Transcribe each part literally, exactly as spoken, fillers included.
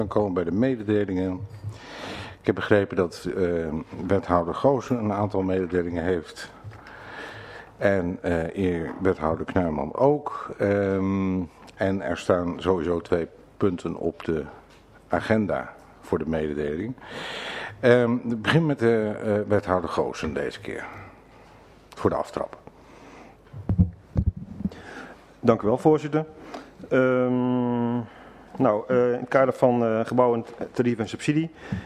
Dan komen we bij de mededelingen. Ik heb begrepen dat uh, wethouder Goosen een aantal mededelingen heeft. En uh, eer wethouder Knuijman ook. Um, en er staan sowieso twee punten op de agenda voor de mededeling. Um, ik begin met de uh, wethouder Goosen deze keer. Voor de aftrap. Dank u wel, voorzitter. Um, nou, uh, in het kader van uh, gebouwen, tarief en subsidie.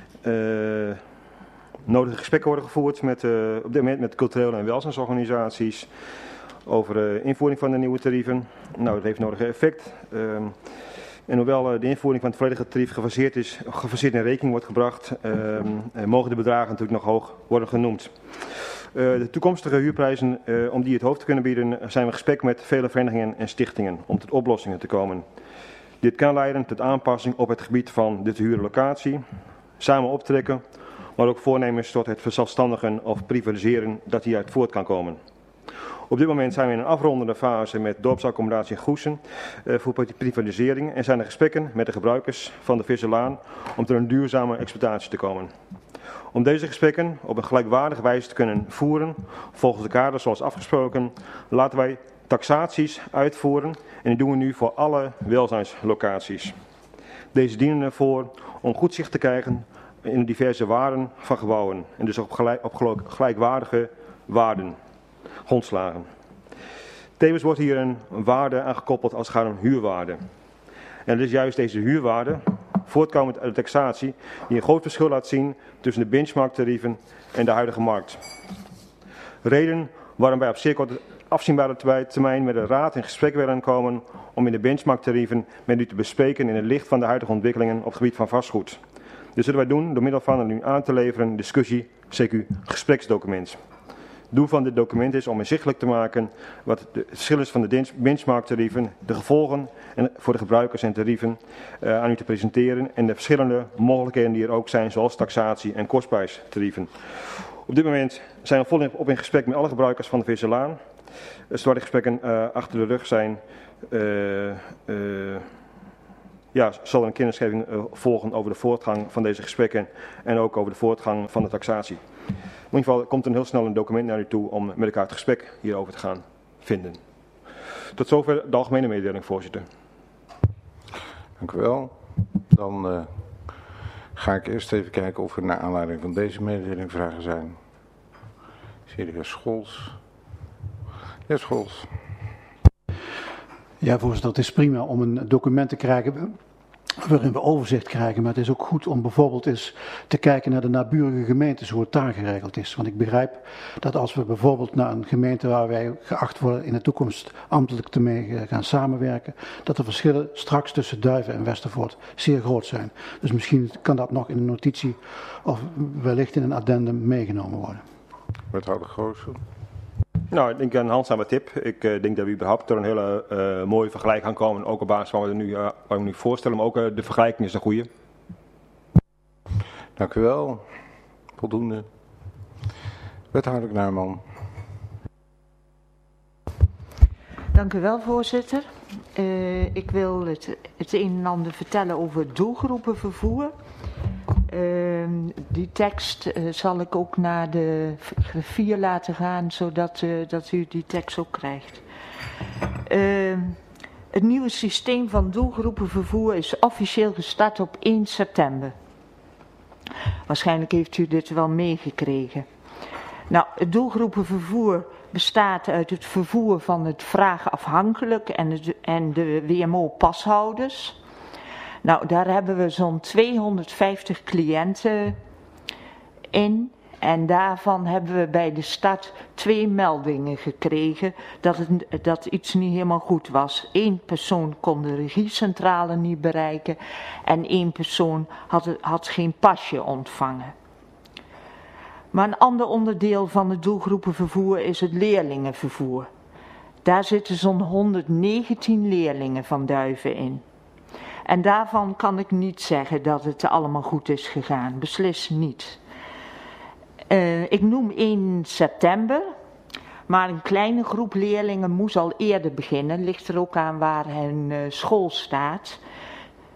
Uh, nodige gesprekken worden gevoerd met, uh, op dit moment met culturele en welzijnsorganisaties over de uh, invoering van de nieuwe tarieven. Nou, dat heeft nodige effect. Um, en hoewel uh, de invoering van het volledige tarief gefaseerd is, gefaseerd in rekening wordt gebracht, um, uh, mogen de bedragen natuurlijk nog hoog worden genoemd. Uh, de toekomstige huurprijzen, uh, om die het hoofd te kunnen bieden, zijn we in gesprek met vele verenigingen en stichtingen om tot oplossingen te komen. Dit kan leiden tot aanpassing op het gebied van de te huren locatie, samen optrekken, maar ook voornemens tot het verzelfstandigen of privatiseren dat hieruit voort kan komen. Op dit moment zijn we in een afrondende fase met dorpsaccommodatie in Goesen uh, voor privatisering en zijn er gesprekken met de gebruikers van de Visserlaan om tot een duurzame exploitatie te komen. Om deze gesprekken op een gelijkwaardige wijze te kunnen voeren, volgens de kaders zoals afgesproken, laten wij taxaties uitvoeren en die doen we nu voor alle welzijnslocaties. Deze dienen ervoor om goed zicht te krijgen in de diverse waarden van gebouwen en dus op, gelijk, op gelijkwaardige waarden, grondslagen. Tevens wordt hier een waarde aangekoppeld als het gaat om huurwaarde. En het is juist deze huurwaarde, voortkomend uit de taxatie, die een groot verschil laat zien tussen de benchmarktarieven en de huidige markt. Reden waarom wij op zeer korte afzienbare termijn met de Raad in gesprek willen komen om in de benchmarktarieven met u te bespreken in het licht van de huidige ontwikkelingen op het gebied van vastgoed. Dit zullen wij doen door middel van een u aan te leveren discussie, C Q gespreksdocument. Het doel van dit document is om inzichtelijk te maken wat het verschil is van de benchmarktarieven, de gevolgen voor de gebruikers en tarieven uh, aan u te presenteren en de verschillende mogelijkheden die er ook zijn, zoals taxatie en kostprijstarieven. Op dit moment zijn we volop op in gesprek met alle gebruikers van de Visserlaan. Zodra de gesprekken uh, achter de rug zijn, uh, uh, ja, zal er een kennisgeving uh, volgen over de voortgang van deze gesprekken en ook over de voortgang van de taxatie. In ieder geval komt er heel snel een document naar u toe om met elkaar het gesprek hierover te gaan vinden. Tot zover de algemene mededeling, voorzitter. Dank u wel. Dan uh, ga ik eerst even kijken of er naar aanleiding van deze mededeling vragen zijn. Ik zie de heer Scholz. Heer Scholz. Ja, voorzitter, het is prima om een document te krijgen waarin we overzicht krijgen, maar het is ook goed om bijvoorbeeld eens te kijken naar de naburige gemeentes, hoe het daar geregeld is. Want ik begrijp dat als we bijvoorbeeld naar een gemeente waar wij geacht worden in de toekomst ambtelijk te mee gaan samenwerken, dat de verschillen straks tussen Duiven en Westervoort zeer groot zijn. Dus misschien kan dat nog in een notitie of wellicht in een addendum meegenomen worden. Wethouder Goosen. Nou, ik denk een handzame tip. Ik uh, denk dat we überhaupt tot een hele uh, mooie vergelijking gaan komen. Ook op basis van wat we nu, uh, wat we nu voorstellen. Maar ook uh, de vergelijking is een goede. Dank u wel. Voldoende. Wethouder Knuijman. Dank u wel, voorzitter. Uh, ik wil het, het een en ander vertellen over doelgroepenvervoer. Uh, die tekst uh, zal ik ook naar de griffier laten gaan, zodat uh, dat u die tekst ook krijgt. Uh, het nieuwe systeem van doelgroepenvervoer is officieel gestart op één september. Waarschijnlijk heeft u dit wel meegekregen. Nou, het doelgroepenvervoer bestaat uit het vervoer van het vraagafhankelijk en de, en de W M O-pashouders. Nou, daar hebben we zo'n tweehonderdvijftig cliënten in en daarvan hebben we bij de start twee meldingen gekregen dat, het, dat iets niet helemaal goed was. Eén persoon kon de regiecentrale niet bereiken en één persoon had, had geen pasje ontvangen. Maar een ander onderdeel van het doelgroepenvervoer is het leerlingenvervoer. Daar zitten zo'n honderdnegentien leerlingen van Duiven in. En daarvan kan ik niet zeggen dat het allemaal goed is gegaan. Beslist niet. Uh, ik noem één september. Maar een kleine groep leerlingen moest al eerder beginnen. Ligt er ook aan waar hun uh, school staat.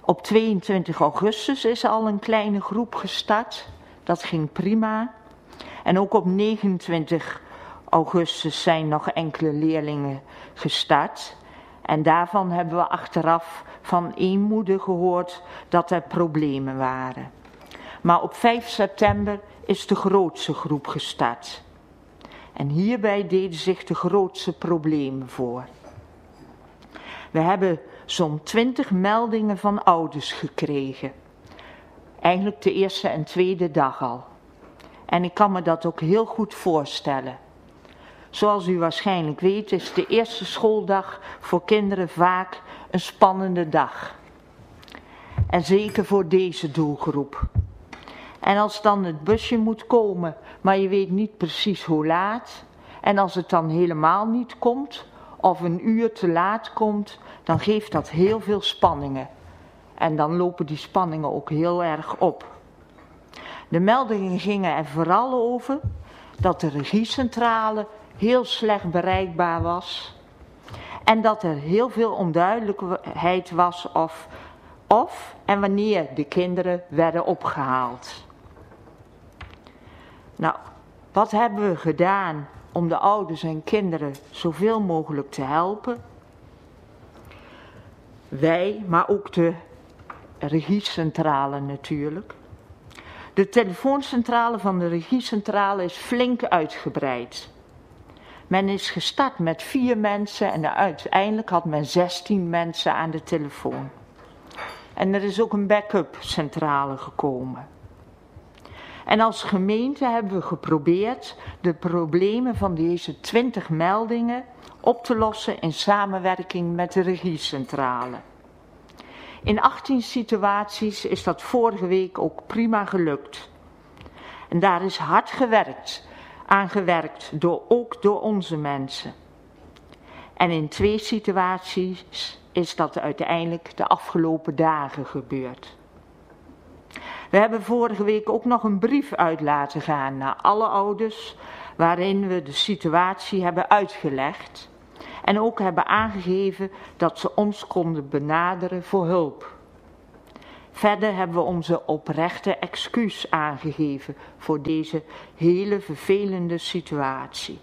Op tweeëntwintig augustus is al een kleine groep gestart. Dat ging prima. En ook op negenentwintig augustus zijn nog enkele leerlingen gestart. En daarvan hebben we achteraf van één moeder gehoord dat er problemen waren. Maar op vijf september is de grootste groep gestart. En hierbij deden zich de grootste problemen voor. We hebben zo'n twintig meldingen van ouders gekregen. Eigenlijk de eerste en tweede dag al. En ik kan me dat ook heel goed voorstellen. Zoals u waarschijnlijk weet is de eerste schooldag voor kinderen vaak een spannende dag. En zeker voor deze doelgroep. En als dan het busje moet komen, maar je weet niet precies hoe laat. En als het dan helemaal niet komt, of een uur te laat komt, dan geeft dat heel veel spanningen. En dan lopen die spanningen ook heel erg op. De meldingen gingen er vooral over dat de regiecentrale heel slecht bereikbaar was. En dat er heel veel onduidelijkheid was of, of en wanneer de kinderen werden opgehaald. Nou, wat hebben we gedaan om de ouders en kinderen zoveel mogelijk te helpen? Wij, maar ook de regiecentrale natuurlijk. De telefooncentrale van de regiecentrale is flink uitgebreid. Men is gestart met vier mensen en uiteindelijk had men zestien mensen aan de telefoon. En er is ook een backup centrale gekomen. En als gemeente hebben we geprobeerd de problemen van deze twintig meldingen op te lossen in samenwerking met de regiecentrale. In achttien situaties is dat vorige week ook prima gelukt. En daar is hard gewerkt, aangewerkt, door, ook door onze mensen. En in twee situaties is dat uiteindelijk de afgelopen dagen gebeurd. We hebben vorige week ook nog een brief uit laten gaan naar alle ouders, waarin we de situatie hebben uitgelegd. En ook hebben aangegeven dat ze ons konden benaderen voor hulp. Verder hebben we onze oprechte excuus aangegeven voor deze hele vervelende situatie.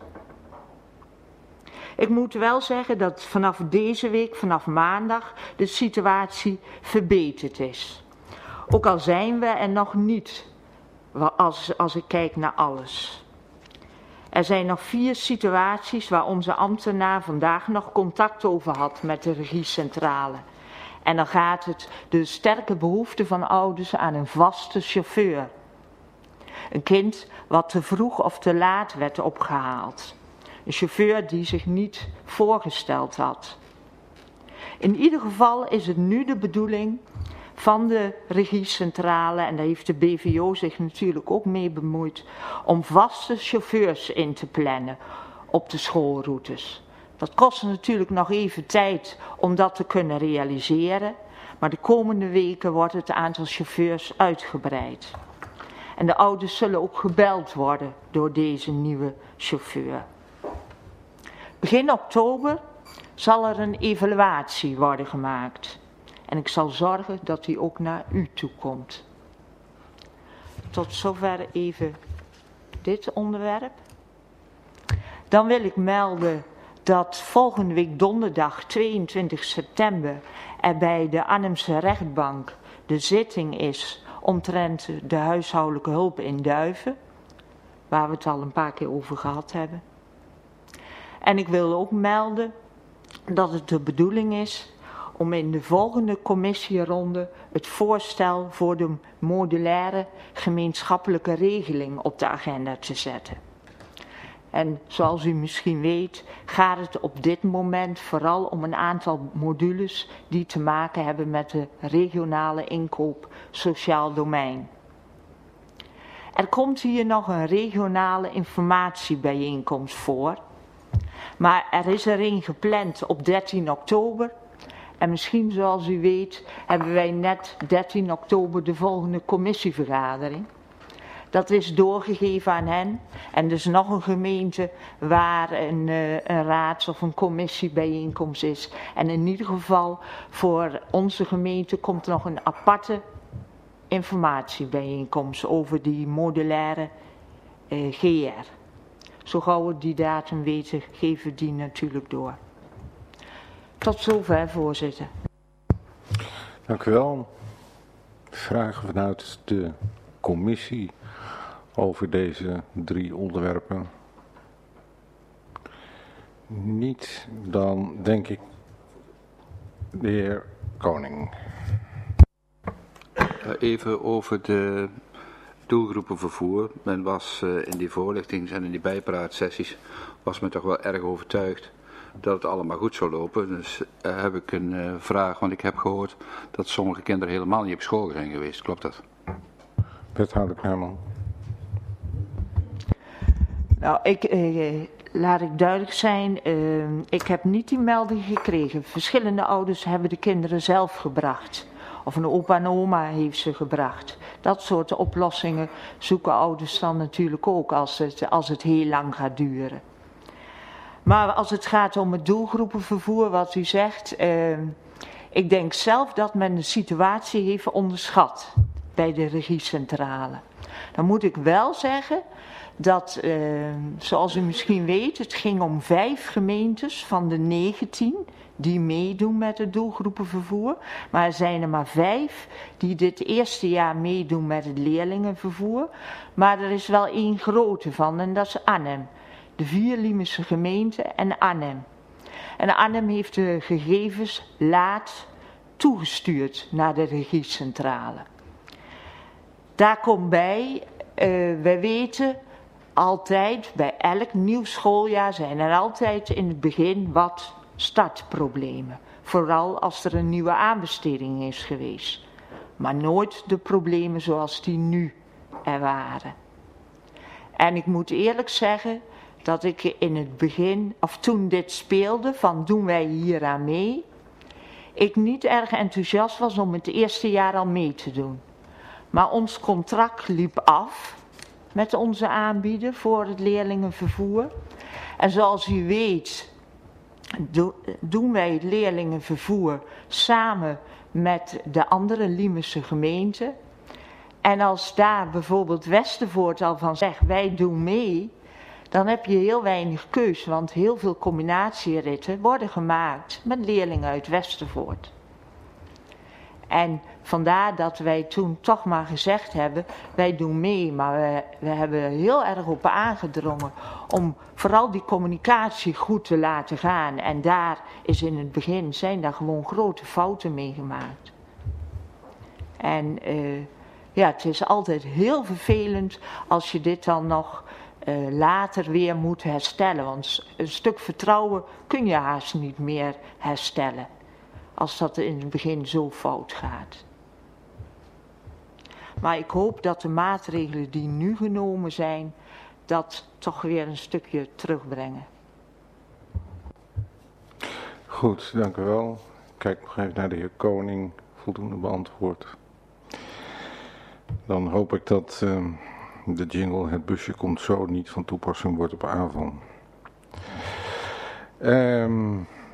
Ik moet wel zeggen dat vanaf deze week, vanaf maandag, de situatie verbeterd is. Ook al zijn we er nog niet, als, als ik kijk naar alles. Er zijn nog vier situaties waar onze ambtenaar vandaag nog contact over had met de regiecentrale. En dan gaat het de sterke behoefte van ouders aan een vaste chauffeur. Een kind wat te vroeg of te laat werd opgehaald. Een chauffeur die zich niet voorgesteld had. In ieder geval is het nu de bedoeling van de regiecentrale, en daar heeft de B V O zich natuurlijk ook mee bemoeid, om vaste chauffeurs in te plannen op de schoolroutes. Dat kost natuurlijk nog even tijd om dat te kunnen realiseren, maar de komende weken wordt het aantal chauffeurs uitgebreid. En de ouders zullen ook gebeld worden door deze nieuwe chauffeur. Begin oktober zal er een evaluatie worden gemaakt. En ik zal zorgen dat die ook naar u toe komt. Tot zover even dit onderwerp. Dan wil ik melden dat volgende week donderdag tweeëntwintig september er bij de Arnhemse rechtbank de zitting is omtrent de huishoudelijke hulp in Duiven. Waar we het al een paar keer over gehad hebben. En ik wil ook melden dat het de bedoeling is om in de volgende commissieronde het voorstel voor de modulaire gemeenschappelijke regeling op de agenda te zetten. En zoals u misschien weet gaat het op dit moment vooral om een aantal modules die te maken hebben met de regionale inkoop sociaal domein. Er komt hier nog een regionale informatiebijeenkomst voor, maar er is er een gepland op dertien oktober. En misschien, zoals u weet, hebben wij net dertien oktober de volgende commissievergadering. Dat is doorgegeven aan hen. En er is nog een gemeente waar een, uh, een raads- of een commissiebijeenkomst is. En in ieder geval voor onze gemeente komt nog een aparte informatiebijeenkomst over die modulaire uh, G R. Zo gauw we die datum weten, geven we die natuurlijk door. Tot zover, voorzitter. Dank u wel. Vragen vanuit de commissie over deze drie onderwerpen? Niet, dan denk ik de heer Koning. Even over de doelgroepenvervoer. Men was uh, in die voorlichtings- en in die bijpraatsessies was men toch wel erg overtuigd dat het allemaal goed zou lopen. Dus uh, heb ik een uh, vraag, want ik heb gehoord dat sommige kinderen helemaal niet op school zijn geweest. Klopt dat? Wethouder Knerman. Nou, ik, eh, laat ik duidelijk zijn, eh, ik heb niet die melding gekregen. Verschillende ouders hebben de kinderen zelf gebracht. Of een opa en oma heeft ze gebracht. Dat soort oplossingen zoeken ouders dan natuurlijk ook als het, als het heel lang gaat duren. Maar als het gaat om het doelgroepenvervoer, wat u zegt, eh, ik denk zelf dat men de situatie heeft onderschat bij de regiecentrale. Dan moet ik wel zeggen dat, eh, zoals u misschien weet, het ging om vijf gemeentes van de negentien die meedoen met het doelgroepenvervoer. Maar er zijn er maar vijf die dit eerste jaar meedoen met het leerlingenvervoer. Maar er is wel één grote van en dat is Arnhem. De vier Liemerse gemeenten en Arnhem. En Arnhem heeft de gegevens laat toegestuurd naar de regiecentrale. Daar komt bij, uh, wij weten altijd, bij elk nieuw schooljaar zijn er altijd in het begin wat startproblemen. Vooral als er een nieuwe aanbesteding is geweest. Maar nooit de problemen zoals die nu er waren. En ik moet eerlijk zeggen dat ik in het begin, of toen dit speelde, van doen wij hier aan mee, ik niet erg enthousiast was om het eerste jaar al mee te doen. Maar ons contract liep af met onze aanbieder voor het leerlingenvervoer. En zoals u weet do, doen wij het leerlingenvervoer samen met de andere Liemerse gemeenten. En als daar bijvoorbeeld Westervoort al van zegt, wij doen mee, dan heb je heel weinig keus, want heel veel combinatieritten worden gemaakt met leerlingen uit Westervoort. En vandaar dat wij toen toch maar gezegd hebben, wij doen mee, maar we, we hebben er heel erg op aangedrongen om vooral die communicatie goed te laten gaan. En daar is in het begin, zijn daar gewoon grote fouten mee gemaakt. En uh, ja, het is altijd heel vervelend als je dit dan nog uh, later weer moet herstellen. Want een stuk vertrouwen kun je haast niet meer herstellen. Als dat in het begin zo fout gaat. Maar ik hoop dat de maatregelen die nu genomen zijn, dat toch weer een stukje terugbrengen. Goed, dank u wel. Ik kijk nog even naar de heer Koning. Voldoende beantwoord. Dan hoop ik dat uh, de jingle, het busje komt zo, niet van toepassing wordt op aanval. Um,